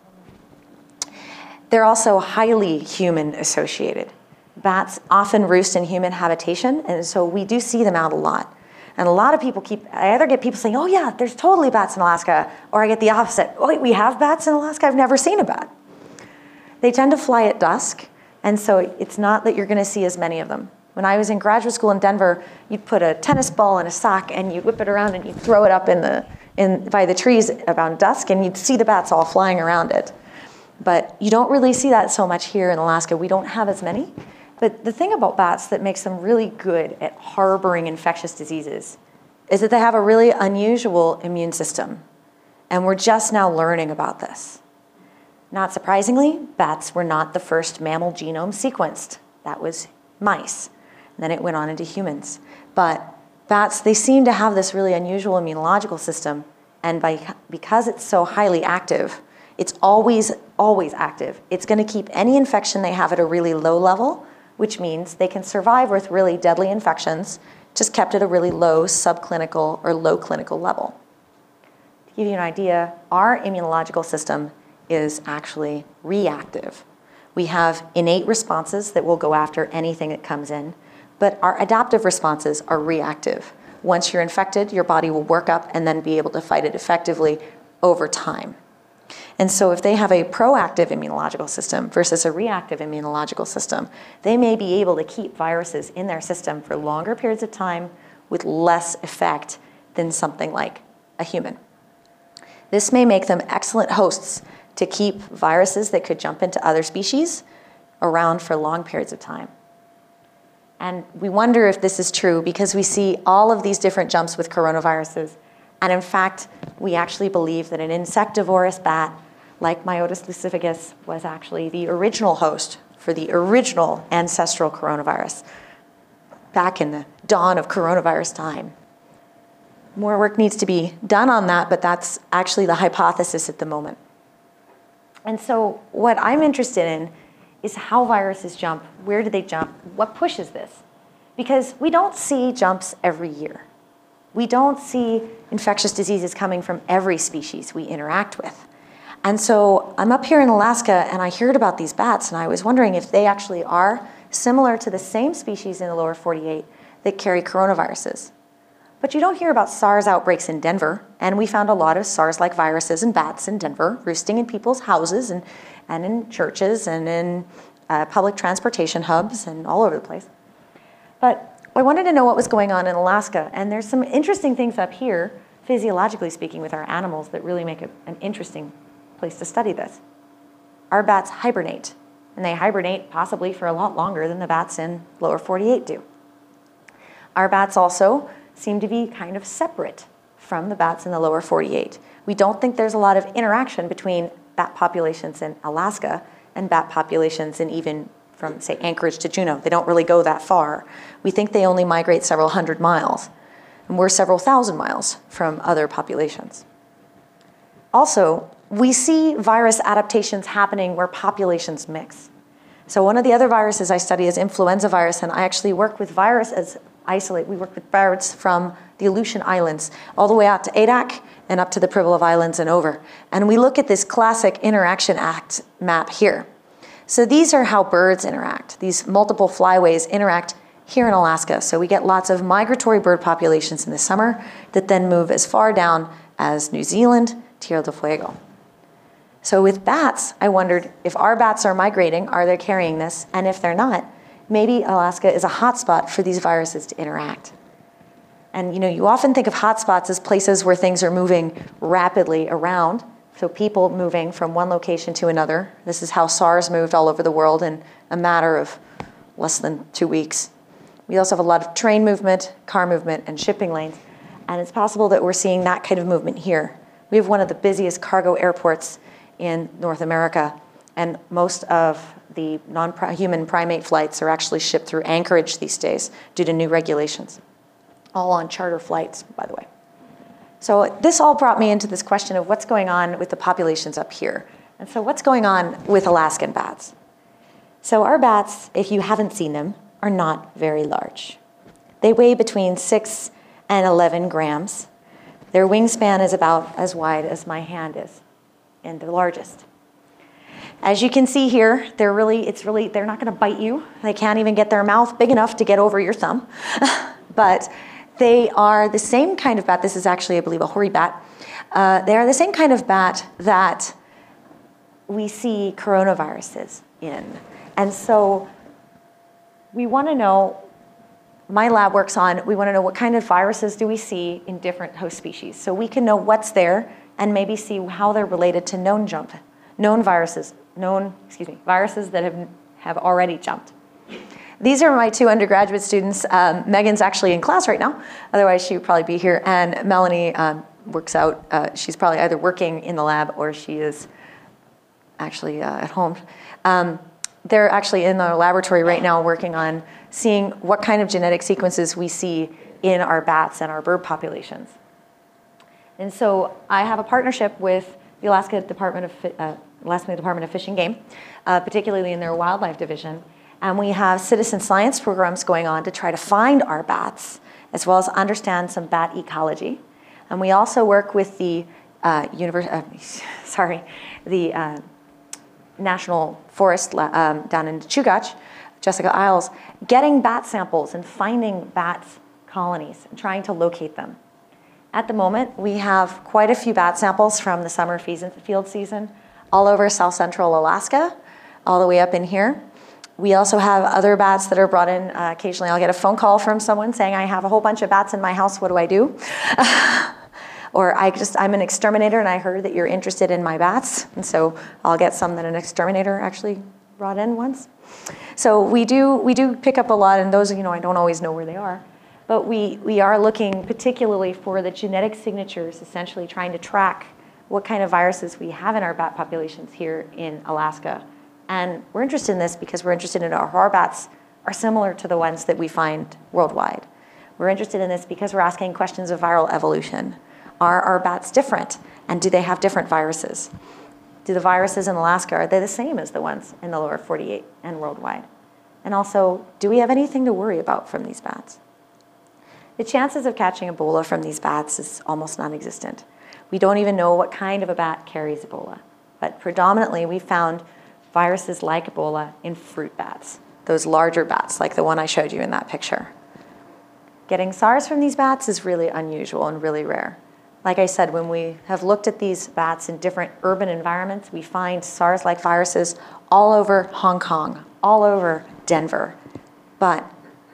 They're also highly human associated. Bats often roost in human habitation, and so we do see them out a lot. And a lot of people keep, I either get people saying, oh yeah, there's totally bats in Alaska, or I get the opposite. Oh, wait, we have bats in Alaska? I've never seen a bat. They tend to fly at dusk, and so it's not that you're gonna see as many of them. When I was in graduate school in Denver, you'd put a tennis ball in a sock and you'd whip it around and you'd throw it up in the, in, by the trees around dusk, and you'd see the bats all flying around it. But you don't really see that so much here in Alaska. We don't have as many. But the thing about bats that makes them really good at harboring infectious diseases is that they have a really unusual immune system. And we're just now learning about this. Not surprisingly, bats were not the first mammal genome sequenced. That was mice. And then it went on into humans. But bats, they seem to have this really unusual immunological system, and by, because it's so highly active, it's always, always active. It's going to keep any infection they have at a really low level, which means they can survive with really deadly infections, just kept at a really low subclinical or low clinical level. To give you an idea, our immunological system is actually reactive. We have innate responses that will go after anything that comes in, but our adaptive responses are reactive. Once you're infected, your body will work up and then be able to fight it effectively over time. And so if they have a proactive immunological system versus a reactive immunological system, they may be able to keep viruses in their system for longer periods of time with less effect than something like a human. This may make them excellent hosts to keep viruses that could jump into other species around for long periods of time. And we wonder if this is true because we see all of these different jumps with coronaviruses. And in fact, we actually believe that an insectivorous bat like Myotis lucifagus was actually the original host for the original ancestral coronavirus back in the dawn of coronavirus time. More work needs to be done on that, but that's actually the hypothesis at the moment. And so what I'm interested in is how viruses jump. Where do they jump? What pushes this? Because we don't see jumps every year. We don't see infectious diseases coming from every species we interact with. And so I'm up here in Alaska and I heard about these bats and I was wondering if they actually are similar to the same species in the lower forty-eight that carry coronaviruses. But you don't hear about SARS outbreaks in Denver, and we found a lot of SARS-like viruses in bats in Denver, roosting in people's houses and, and in churches and in uh, public transportation hubs and all over the place. But I wanted to know what was going on in Alaska, and there's some interesting things up here, physiologically speaking, with our animals that really make it an interesting place to study this. Our bats hibernate, and they hibernate possibly for a lot longer than the bats in lower forty-eight do. Our bats also seem to be kind of separate from the bats in the lower forty-eight. We don't think there's a lot of interaction between bat populations in Alaska and bat populations in even from, say, Anchorage to Juneau. They don't really go that far. We think they only migrate several hundred miles, and we're several thousand miles from other populations. Also, we see virus adaptations happening where populations mix. So one of the other viruses I study is influenza virus, and I actually work with virus as isolate. We work with birds from the Aleutian Islands all the way out to Adak and up to the Pribilof Islands and over. And we look at this classic interaction act map here. So these are how birds interact. These multiple flyways interact here in Alaska. So we get lots of migratory bird populations in the summer that then move as far down as New Zealand, Tierra del Fuego. So with bats, I wondered if our bats are migrating, are they carrying this? And if they're not, maybe Alaska is a hotspot for these viruses to interact. And you know, you often think of hotspots as places where things are moving rapidly around. So people moving from one location to another. This is how SARS moved all over the world in a matter of less than two weeks. We also have a lot of train movement, car movement, and shipping lanes. And it's possible that we're seeing that kind of movement here. We have one of the busiest cargo airports in North America, and most of the non-human primate flights are actually shipped through Anchorage these days due to new regulations. All on charter flights, by the way. So this all brought me into this question of what's going on with the populations up here. And so what's going on with Alaskan bats? So our bats, if you haven't seen them, are not very large. They weigh between six and eleven grams. Their wingspan is about as wide as my hand is, and the largest. As you can see here, they're really, it's really, they're not gonna bite you. They can't even get their mouth big enough to get over your thumb. But they are the same kind of bat. This is actually, I believe, a hoary bat. Uh, they are the same kind of bat that we see coronaviruses in. And so we want to know, my lab works on, we want to know what kind of viruses do we see in different host species. So we can know what's there and maybe see how they're related to known jump, known viruses, known, excuse me, viruses that have, have already jumped. These are my two undergraduate students. Um, Megan's actually in class right now, otherwise she would probably be here. And Melanie um, works out, uh, she's probably either working in the lab or she is actually uh, at home. Um, they're actually in the laboratory right now working on seeing what kind of genetic sequences we see in our bats and our bird populations. And so I have a partnership with the Alaska Department of, uh, Alaska Department of Fish and Game, uh, particularly in their wildlife division. And we have citizen science programs going on to try to find our bats, as well as understand some bat ecology. And we also work with the uh, univers uh, sorry, the uh, National Forest um, down in Chugach, Jessica Isles, getting bat samples and finding bat colonies and trying to locate them. At the moment, we have quite a few bat samples from the summer field season all over south central Alaska, all the way up in here. We also have other bats that are brought in. Uh, occasionally I'll get a phone call from someone saying, I have a whole bunch of bats in my house, what do I do? Or I just, I'm an exterminator and I heard that you're interested in my bats. And so I'll get some that an exterminator actually brought in once. So we do, we do pick up a lot, and those, you know, I don't always know where they are. But we, we are looking particularly for the genetic signatures, essentially trying to track what kind of viruses we have in our bat populations here in Alaska. And we're interested in this because we're interested in our, our bats are similar to the ones that we find worldwide. We're interested in this because we're asking questions of viral evolution. Are our bats different? And do they have different viruses? Do the viruses in Alaska, are they the same as the ones in the lower forty-eight and worldwide? And also, do we have anything to worry about from these bats? The chances of catching Ebola from these bats is almost non-existent. We don't even know what kind of a bat carries Ebola. But predominantly, we found viruses like Ebola in fruit bats, those larger bats like the one I showed you in that picture. Getting SARS from these bats is really unusual and really rare. Like I said, when we have looked at these bats in different urban environments, we find SARS-like viruses all over Hong Kong, all over Denver, but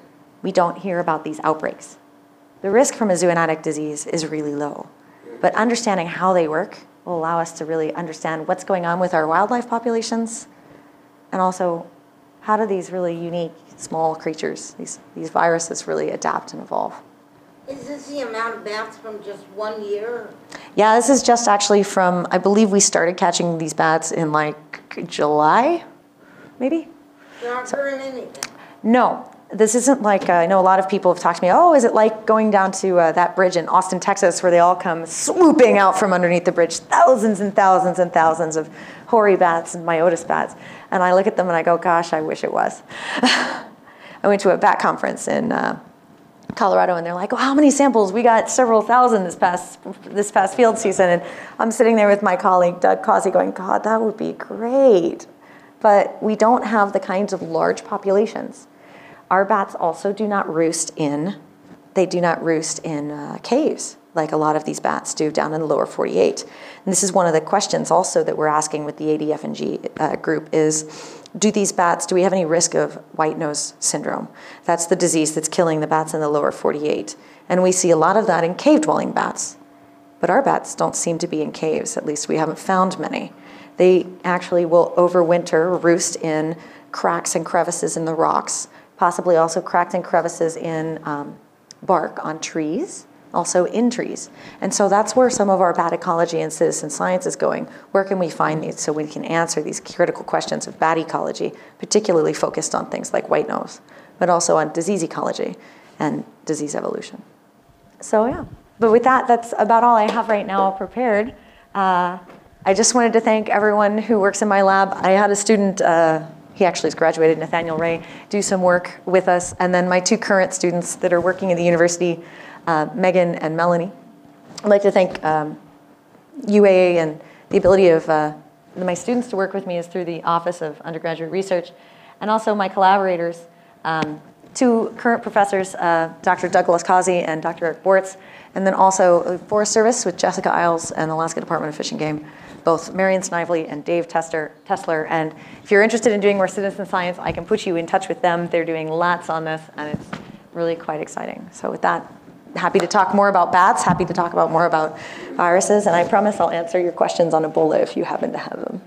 we don't hear about these outbreaks. The risk from a zoonotic disease is really low, but understanding how they work will allow us to really understand what's going on with our wildlife populations, and also how do these really unique small creatures, these, these viruses really adapt and evolve. Is this the amount of bats from just one year? Yeah, this is just actually from, I believe we started catching these bats in like July, maybe? They're not doing anything? No, this isn't like, uh, I know a lot of people have talked to me, oh, is it like going down to uh, that bridge in Austin, Texas, where they all come swooping out from underneath the bridge, thousands and thousands and thousands of hoary bats and Myotis bats. And I look at them and I go, gosh, I wish it was. I went to a bat conference in uh, Colorado, and they're like, oh, how many samples? We got several thousand this past this past field season. And I'm sitting there with my colleague, Doug Causey, going, God, that would be great. But we don't have the kinds of large populations. Our bats also do not roost in, they do not roost in uh, caves, like a lot of these bats do down in the lower forty-eight. And this is one of the questions also that we're asking with the A D F N G uh, group is, do these bats, do we have any risk of white nose syndrome? That's the disease that's killing the bats in the lower forty-eight. And we see a lot of that in cave-dwelling bats. But our bats don't seem to be in caves, at least we haven't found many. They actually will overwinter, roost in cracks and crevices in the rocks, possibly also cracks and crevices in um, bark on trees, also in trees. And so that's where some of our bat ecology and citizen science is going. Where can we find these so we can answer these critical questions of bat ecology, particularly focused on things like white nose, but also on disease ecology and disease evolution. So yeah, but with that, that's about all I have right now prepared. Uh, I just wanted to thank everyone who works in my lab. I had a student, uh, he actually has graduated, Nathaniel Ray, do some work with us. And then my two current students that are working at the university, uh, Megan and Melanie. I'd like to thank um, U A A, and the ability of uh, my students to work with me is through the Office of Undergraduate Research, and also my collaborators, um, two current professors, uh, Doctor Douglas Causey and Doctor Eric Bortz, and then also Forest Service with Jessica Isles and Alaska Department of Fish and Game, both Marion Snively and Dave Tester, Tessler. And if you're interested in doing more citizen science, I can put you in touch with them. They're doing lots on this, and it's really quite exciting. So with that, happy to talk more about bats, happy to talk about more about viruses, and I promise I'll answer your questions on Ebola if you happen to have them.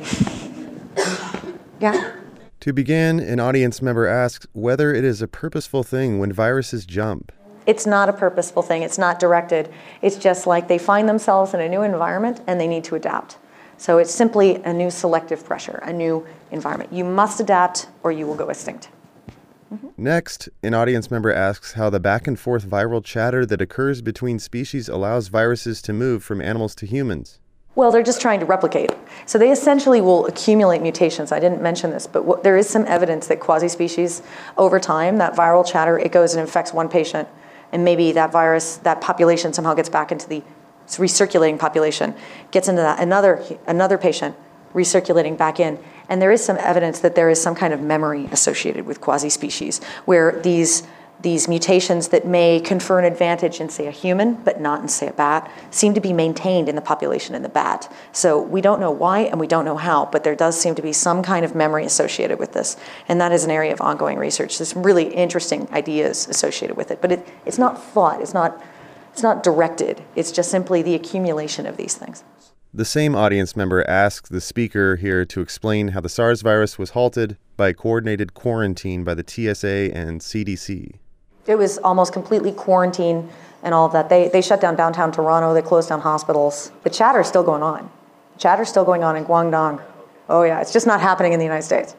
Yeah? To begin, an audience member asks whether it is a purposeful thing when viruses jump. It's not a purposeful thing. It's not directed. It's just like they find themselves in a new environment and they need to adapt. So it's simply a new selective pressure, a new environment. You must adapt or you will go extinct. Mm-hmm. Next, an audience member asks how the back and forth viral chatter that occurs between species allows viruses to move from animals to humans. Well, they're just trying to replicate. So they essentially will accumulate mutations. I didn't mention this, but what, there is some evidence that quasi-species, over time, that viral chatter, it goes and infects one patient, and maybe that virus, that population somehow gets back into the recirculating population, gets into that another another patient, recirculating back in. And there is some evidence that there is some kind of memory associated with quasi-species, where these These mutations that may confer an advantage in, say, a human, but not in, say, a bat, seem to be maintained in the population in the bat. So we don't know why and we don't know how, but there does seem to be some kind of memory associated with this. And that is an area of ongoing research. There's some really interesting ideas associated with it, but it, it's not thought, it's not, it's not directed. It's just simply the accumulation of these things. The same audience member asked the speaker here to explain how the SARS virus was halted by coordinated quarantine by the T S A and C D C. It was almost completely quarantine and all of that. They, they shut down downtown Toronto. They closed down hospitals. The chatter's still going on. The chatter's still going on in Guangdong. Oh yeah, it's just not happening in the United States.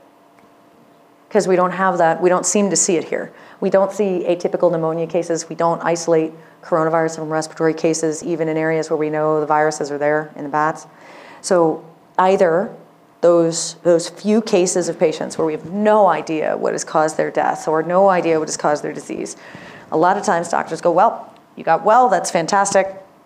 Because we don't have that. We don't seem to see it here. We don't see atypical pneumonia cases. We don't isolate coronavirus from respiratory cases, even in areas where we know the viruses are there in the bats. So either Those, those few cases of patients where we have no idea what has caused their death or no idea what has caused their disease, a lot of times doctors go, well, you got well, that's fantastic.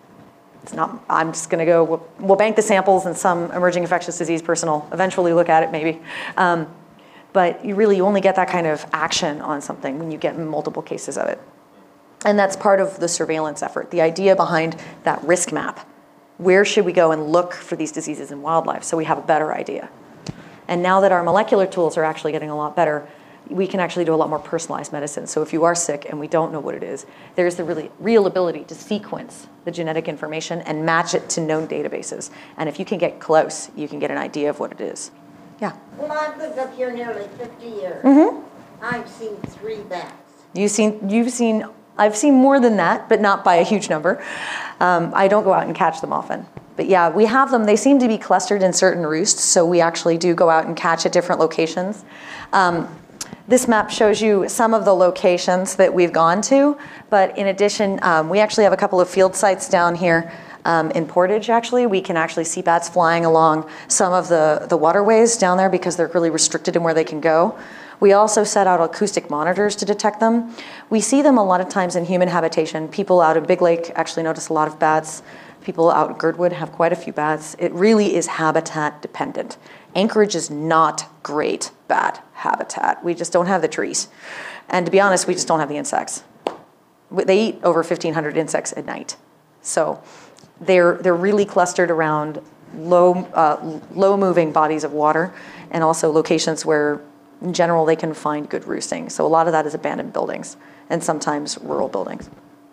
It's not, I'm just gonna go, we'll, we'll bank the samples and some emerging infectious disease person will eventually look at it maybe. Um, but you really only get that kind of action on something when you get multiple cases of it. And that's part of the surveillance effort, the idea behind that risk map. Where should we go and look for these diseases in wildlife so we have a better idea? And now that our molecular tools are actually getting a lot better, we can actually do a lot more personalized medicine. So if you are sick and we don't know what it is, there's the really real ability to sequence the genetic information and match it to known databases. And if you can get close, you can get an idea of what it is. Yeah? Well, I've lived up here nearly fifty years. Mm-hmm. I've seen three bats. You've seen, you've seen, I've seen more than that, but not by a huge number. Um, I don't go out and catch them often. But yeah, we have them. They seem to be clustered in certain roosts, so we actually do go out and catch at different locations. Um, this map shows you some of the locations that we've gone to, but in addition, um, we actually have a couple of field sites down here um, in Portage, actually. We can actually see bats flying along some of the, the waterways down there because they're really restricted in where they can go. We also set out acoustic monitors to detect them. We see them a lot of times in human habitation. People out in Big Lake actually notice a lot of bats. People out in Girdwood have quite a few bats. It really is habitat dependent. Anchorage is not great bat habitat. We just don't have the trees. And to be honest, we just don't have the insects. They eat over fifteen hundred insects at night. So they're, they're really clustered around low, uh, low moving bodies of water and also locations where in general, they can find good roosting. So a lot of that is abandoned buildings and sometimes rural buildings.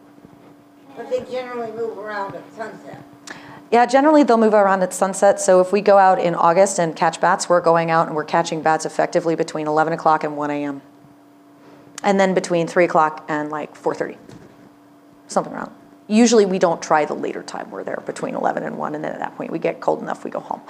But they generally move around at sunset. Yeah, generally they'll move around at sunset. So if we go out in August and catch bats, we're going out and we're catching bats effectively between eleven o'clock and one A M And then between three o'clock and like four thirty, something around. Usually we don't try the later time. We're there between eleven and one, and then at that point we get cold enough, we go home.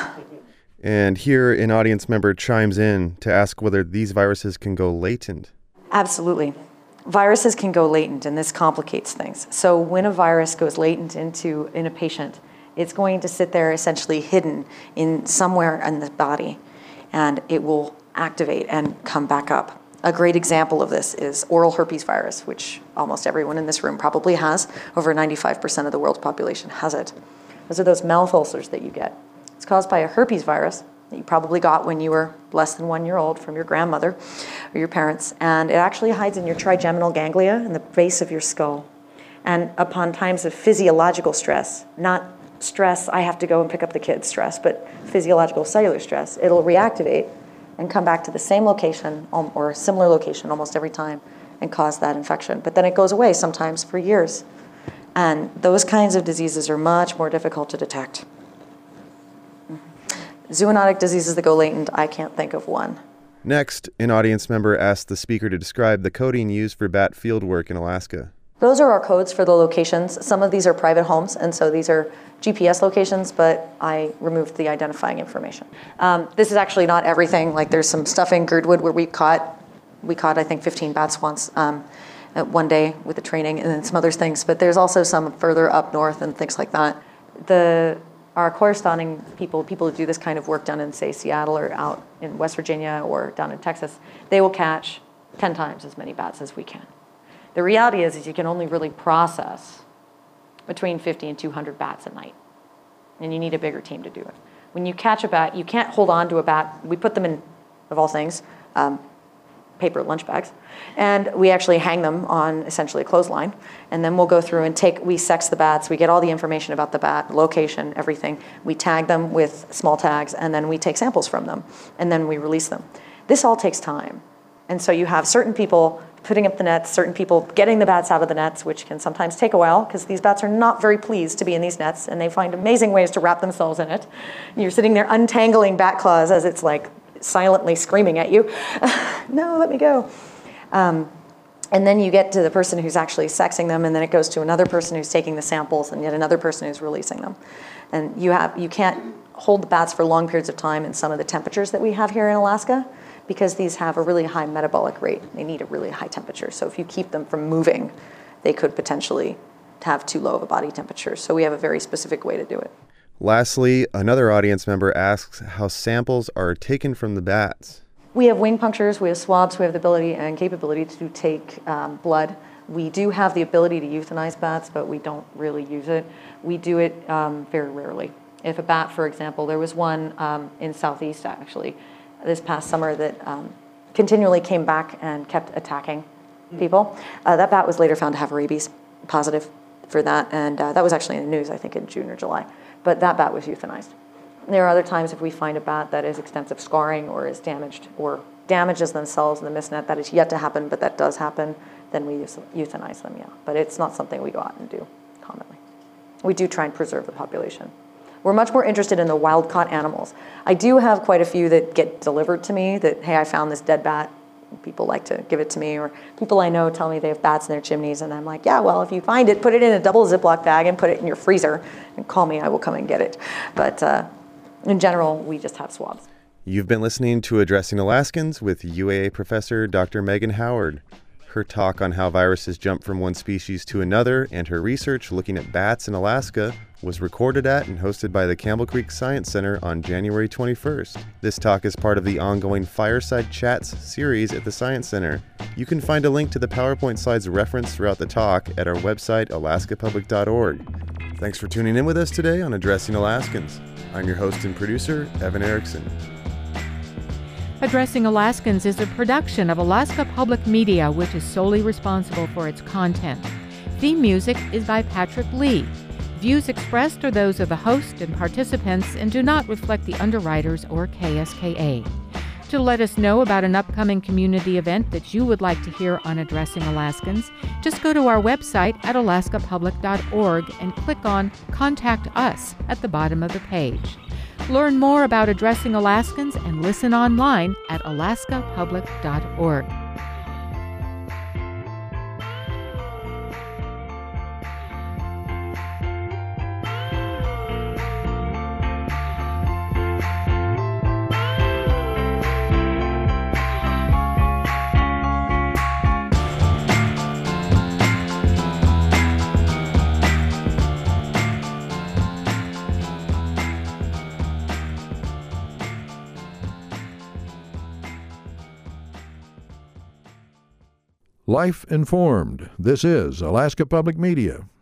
And here an audience member chimes in to ask whether these viruses can go latent. Absolutely. Viruses can go latent, and this complicates things. So when a virus goes latent into in a patient, it's going to sit there essentially hidden in somewhere in the body, and it will activate and come back up. A great example of this is oral herpes virus, which almost everyone in this room probably has. Over ninety-five percent of the world's population has it. Those are those mouth ulcers that you get. It's caused by a herpes virus that you probably got when you were less than one year old from your grandmother or your parents. And it actually hides in your trigeminal ganglia in the base of your skull. And upon times of physiological stress, not stress, I have to go and pick up the kids stress, but physiological cellular stress, it'll reactivate and come back to the same location or a similar location almost every time and cause that infection. But then it goes away sometimes for years. And those kinds of diseases are much more difficult to detect. Zoonotic diseases that go latent, I can't think of one. Next, an audience member asked the speaker to describe the coding used for bat fieldwork in Alaska. Those are our codes for the locations. Some of these are private homes, and so these are G P S locations, but I removed the identifying information. Um, this is actually not everything. Like there's some stuff in Girdwood where we caught We caught, I think, fifteen bats once, um, one day with the training, and then some other things. But there's also some further up north and things like that. The Our corresponding people, people who do this kind of work down in, say, Seattle or out in West Virginia or down in Texas, they will catch ten times as many bats as we can. The reality is, is you can only really process between fifty and two hundred bats a night, and you need a bigger team to do it. When you catch a bat, you can't hold on to a bat. We put them in, of all things, um, paper lunch bags, and we actually hang them on essentially a clothesline, and then we'll go through and take, we sex the bats, we get all the information about the bat, location, everything. We tag them with small tags, and then we take samples from them, and then we release them. This all takes time, and so you have certain people putting up the nets, certain people getting the bats out of the nets, which can sometimes take a while, because these bats are not very pleased to be in these nets, and they find amazing ways to wrap themselves in it. You're sitting there untangling bat claws as it's like silently screaming at you, no, let me go. Um, and then you get to the person who's actually sexing them, and then it goes to another person who's taking the samples, and yet another person who's releasing them. And you have you can't hold the bats for long periods of time in some of the temperatures that we have here in Alaska, because these have a really high metabolic rate. They need a really high temperature. So if you keep them from moving, they could potentially have too low of a body temperature. So we have a very specific way to do it. Lastly, another audience member asks how samples are taken from the bats. We have wing punctures, we have swabs, we have the ability and capability to take um, blood. We do have the ability to euthanize bats, but we don't really use it. We do it um, very rarely. If a bat, for example, there was one um, in Southeast actually this past summer that um, continually came back and kept attacking people. Uh, that bat was later found to have rabies, positive for that, and uh, that was actually in the news, I think in June or July. But that bat was euthanized. There are other times if we find a bat that is extensive scarring or is damaged or damages themselves in the mist net, that is yet to happen, but that does happen, then we euthanize them, yeah. But it's not something we go out and do commonly. We do try and preserve the population. We're much more interested in the wild-caught animals. I do have quite a few that get delivered to me that, hey, I found this dead bat. People like to give it to me, or people I know tell me they have bats in their chimneys, and I'm like, yeah, well, if you find it, put it in a double Ziploc bag and put it in your freezer and call me, I will come and get it. But uh, in general, we just have swabs. You've been listening to Addressing Alaskans with U A A professor Doctor Megan Howard. Her talk on how viruses jump from one species to another and her research looking at bats in Alaska was recorded at and hosted by the Campbell Creek Science Center on January twenty-first. This talk is part of the ongoing Fireside Chats series at the Science Center. You can find a link to the PowerPoint slides referenced throughout the talk at our website, alaska public dot org. Thanks for tuning in with us today on Addressing Alaskans. I'm your host and producer, Evan Erickson. Addressing Alaskans is a production of Alaska Public Media, which is solely responsible for its content. Theme music is by Patrick Lee. Views expressed are those of the host and participants and do not reflect the underwriters or K S K A. To let us know about an upcoming community event that you would like to hear on Addressing Alaskans, just go to our website at alaska public dot org and click on Contact Us at the bottom of the page. Learn more about Addressing Alaskans and listen online at alaska public dot org. Life Informed. This is Alaska Public Media.